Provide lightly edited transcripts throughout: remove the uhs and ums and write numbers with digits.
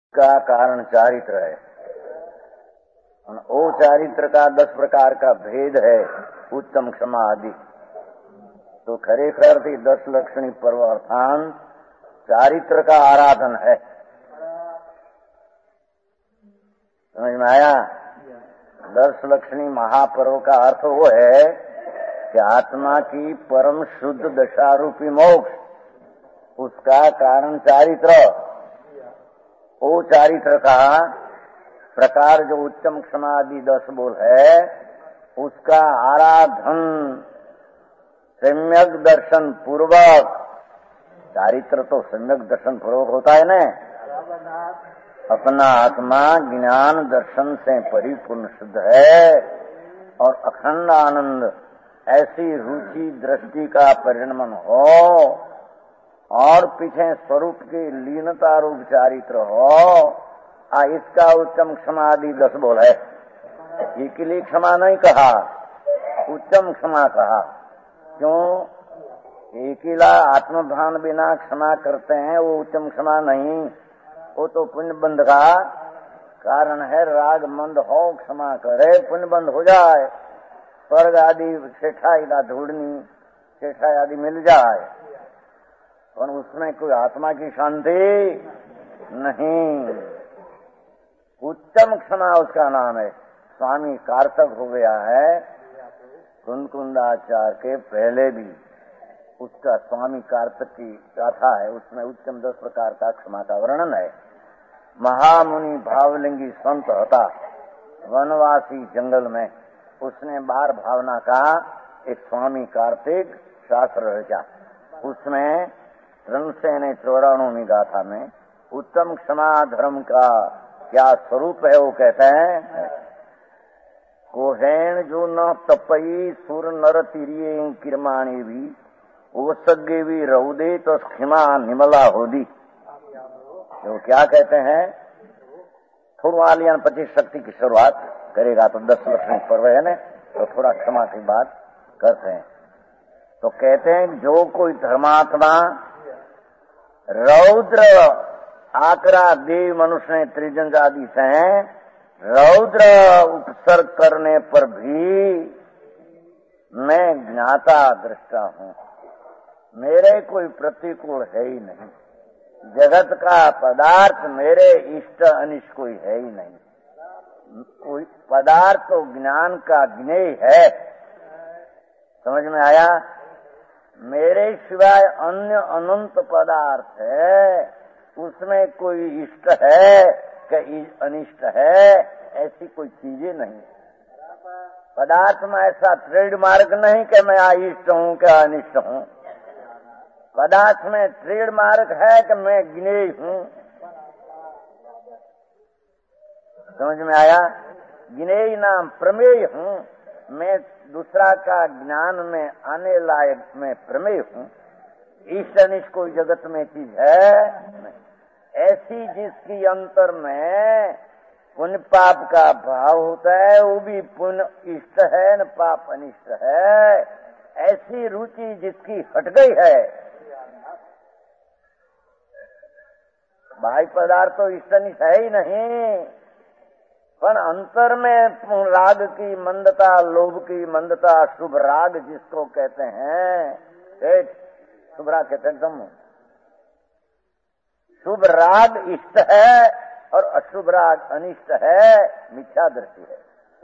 का कारण चारित्र है। वो चारित्र का 10 प्रकार का भेद है, उत्तम क्षमा आदि। तो खरेखर 10 लक्षणी पर्वर्थान चारित्र का आराधन है। समझ में आया? 10 लक्षणी महापर्व का अर्थ वो है कि आत्मा की परम शुद्ध दशा रूपी मोक्ष, उसका कारण चारित्र। वो चारित्र का प्रकार जो उत्तम क्षमादि 10 बोल है, उसका आराधन सम्यक दर्शन पूर्वक। चारित्र तो सम्यक दर्शन पूर्वक होता है ना। अपना आत्मा ज्ञान दर्शन से परिपूर्ण शुद्ध है और अखंड आनंद ऐसी रुचि दृष्टि का परिणमन हो और पीछे स्वरूप की लीनता रूप चारित्र हो, इसका उत्तम क्षमा आदि 10 बोल है। एक लिए क्षमा नहीं कहा, उत्तम क्षमा कहा। क्यों? एकिला आत्मभान बिना क्षमा करते हैं, वो उत्तम क्षमा नहीं। वो तो पुण्य बंध का कारण है। राग मंद हो क्षमा करे, पुण्य बंध हो जाए, स्वर्ग आदि सेठाई का ढूंढनी सेठाई आदि मिल जाए, और उसमें कोई आत्मा की शांति नहीं। उत्तम क्षमा उसका नाम है। स्वामी कार्तक हो गया है, कुंदकुंदाचार्य के पहले भी उसका स्वामी कार्तक की गाथा है, उसमें उत्तम 10 प्रकार का क्षमा का वर्णन है। महामुनि भावलिंगी संत होता वनवासी जंगल में, उसने 12 भावना का एक स्वामी कार्तिक शास्त्र रचा। उसमें 394वीं गाथा में उत्तम क्षमा धर्म का क्या स्वरूप है वो कहते हैं। कोहेण जो न तपई सुर नर तिरिये किरमाणी भी वो सगे भी रौदे तो क्षमा निमला होदी। जो क्या कहते हैं, थोड़ा लियान 25 शक्ति की शुरुआत करेगा तो 10 लक्षण पर्व है ना, तो थोड़ा क्षमा की बात करते हैं। तो कहते हैं जो कोई धर्मात्मा रौद्र आकरा देव मनुष्य त्रिजंग आदि से रौद्र उपसर्ग करने पर भी मैं ज्ञाता दृष्टा हूँ, मेरे कोई प्रतिकूल है ही नहीं। जगत का पदार्थ मेरे इष्ट अनिष्ट कोई है ही नहीं। कोई पदार्थ तो ज्ञान का ज्ञेय है। समझ में आया? मेरे सिवाय अन्य अनंत पदार्थ है, उसमें कोई इष्ट है कि अनिष्ट है, ऐसी कोई चीजें नहीं। पदार्थ में ऐसा ट्रेडमार्क नहीं कि मैं इष्ट हूँ क्या अनिष्ट हूँ। पदार्थ में ट्रेडमार्क है कि मैं ज्ञेय हूँ। समझ में आया? ज्ञेय नाम प्रमेय हूँ, मैं दूसरा का ज्ञान में आने लायक मैं प्रमेय हूँ। इष्ट अनिष्ट कोई जगत में चीज है ऐसी जिसकी अंतर में पुण्य पाप का भाव होता है, वो भी पुण्य इष्ट है न पाप अनिष्ट है। ऐसी रुचि जिसकी हट गई है। बाह्य पदार्थ तो इष्ट अनिष्ट है ही नहीं, पर अंतर में राग की मंदता, लोभ की मंदता, शुभ राग जिसको कहते हैं, शुभ राग कहते हैं तुम। शुभ राग इष्ट है और अशुभ राग अनिष्ट है, मिथ्या दृष्टि है।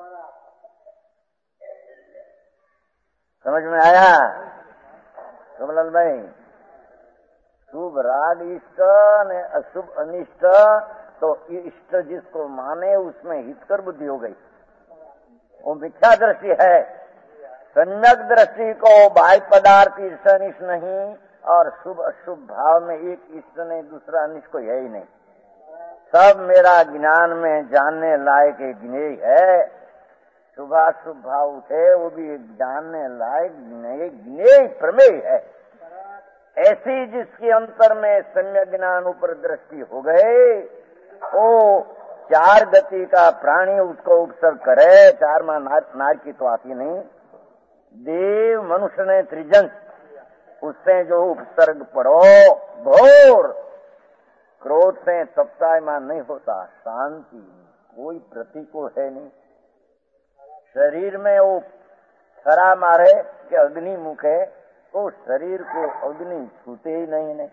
समझ में आया कमलाल भाई? शुभ राग इष्ट ने अशुभ अनिष्ट, तो इष्ट जिसको माने उसमें हितकर बुद्धि हो गई, वो मिथ्या दृष्टि है। सम्यक दृष्टि को बाह्य पदार्थ इष्ट अनिष्ट नहीं, और शुभ अशुभ भाव में एक इष्ट नहीं दूसरा अनिष्ट कोई है ही नहीं। सब मेरा ज्ञान में जानने लायक एक ज्ञेय है। शुभाशुभ भाव उठे वो भी एक जानने लायक ज्ञेय प्रमेय है। ऐसी जिसके अंतर में सम्यक ज्ञान ऊपर दृष्टि हो गए, वो 4 गति का प्राणी उसको उपसर्ग करे। 4 में नार की तो आती नहीं। देव मनुष्य ने त्रिजंग, उससे जो उपसर्ग पढ़ो घोर क्रोध से तपतायमान नहीं होता, शांति, कोई प्रतिकूल है नहीं। शरीर में वो छरा मारे कि अग्नि मुखे, तो शरीर को अग्नि छूते ही नहीं।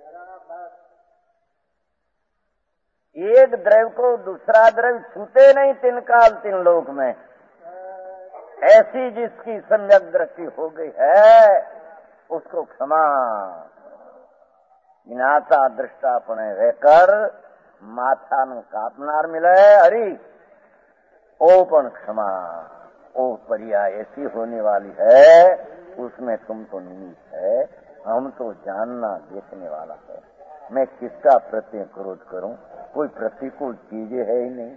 एक द्रव्य को दूसरा द्रव्य छूते नहीं, तीन काल तीन लोक में। ऐसी जिसकी सम्यक दृष्टि हो गई है उसको क्षमा ज्ञाता दृष्टापणे रहकर माथानु कापनार मिले हरि ओपन क्षमा, ओ परिया ऐसी होने वाली है, उसमें तुम तो निमित्त है, हम तो जानना देखने वाला है। मैं किसका प्रति क्रोध करूं? कोई प्रतिकूल चीजें है ही नहीं।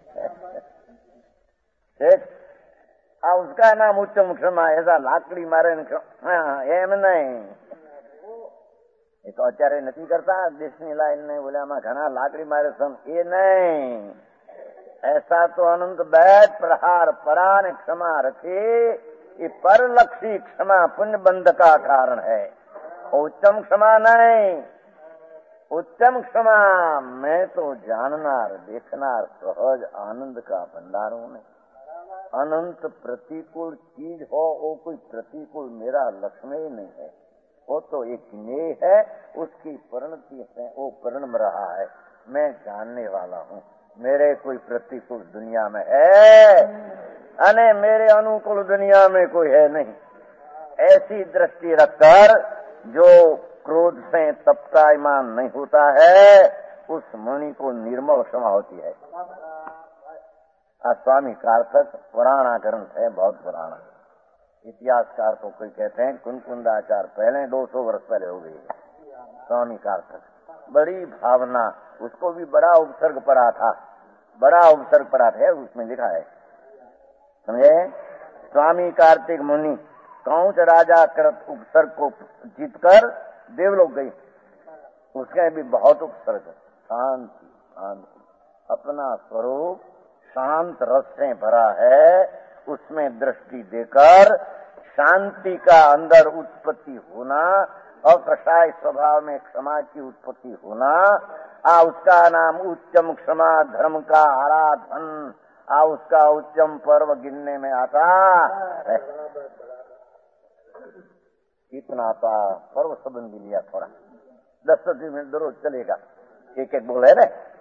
उसका नाम उत्तम क्षमा, ऐसा लाकड़ी मारे एम नहीं। ये तो आचार्य नहीं करता देशनी लाइन ने बोला मैं घना लाकड़ी मारे सम, ये नहीं। ऐसा तो अनंत बैठ प्रहार परान क्षमा रखे, ये परलक्षी क्षमा पुण्य बंध का कारण है। उत्तम क्षमा नहीं, उत्तम क्षमा मैं तो जाननार देखनार सहज आनंद का भंडार हूं। नहीं अनंत प्रतिकूल चीज हो, वो कोई प्रतिकूल मेरा लक्ष्य ही नहीं है, वो तो एक ज्ञेय है, उसकी परिणति है, वो परिणम रहा है, मैं जानने वाला हूँ। मेरे कोई प्रतिकूल दुनिया में है अने मेरे अनुकूल दुनिया में कोई है नहीं। ऐसी दृष्टि रखकर जो क्रोध से तपतायमान नहीं होता है उस मुनि को निर्मल क्षमा होती है। स्वामी कारतक पुराना ग्रंथ है, बहुत पुराना। इतिहासकार तो कोई कहते हैं कुंकुंदाचार्य पहले 200 वर्ष पहले हो गई। स्वामी कारतक बड़ी भावना, उसको भी बड़ा उपसर्ग पड़ा था, बड़ा उपसर्ग पड़ा है, उसमें लिखा है, समझे। स्वामी कार्तिक मुनि कौच राजा कृत उपसर्ग को जीतकर देवलोक गई, उसके भी बहुत उपसर्ग। शांति शांति, अपना स्वरूप शांत रस से भरा है, उसमें दृष्टि देकर शांति का अंदर उत्पत्ति होना और कषाय स्वभाव में क्षमा की उत्पत्ति होना, उसका नाम उच्चम क्षमा धर्म का आराधन, उसका उच्चम पर्व गिनने में आता है। इतना पर्व संबंधी लिया थोड़ा 10 मिनट रोज चलेगा, एक एक बोले ना।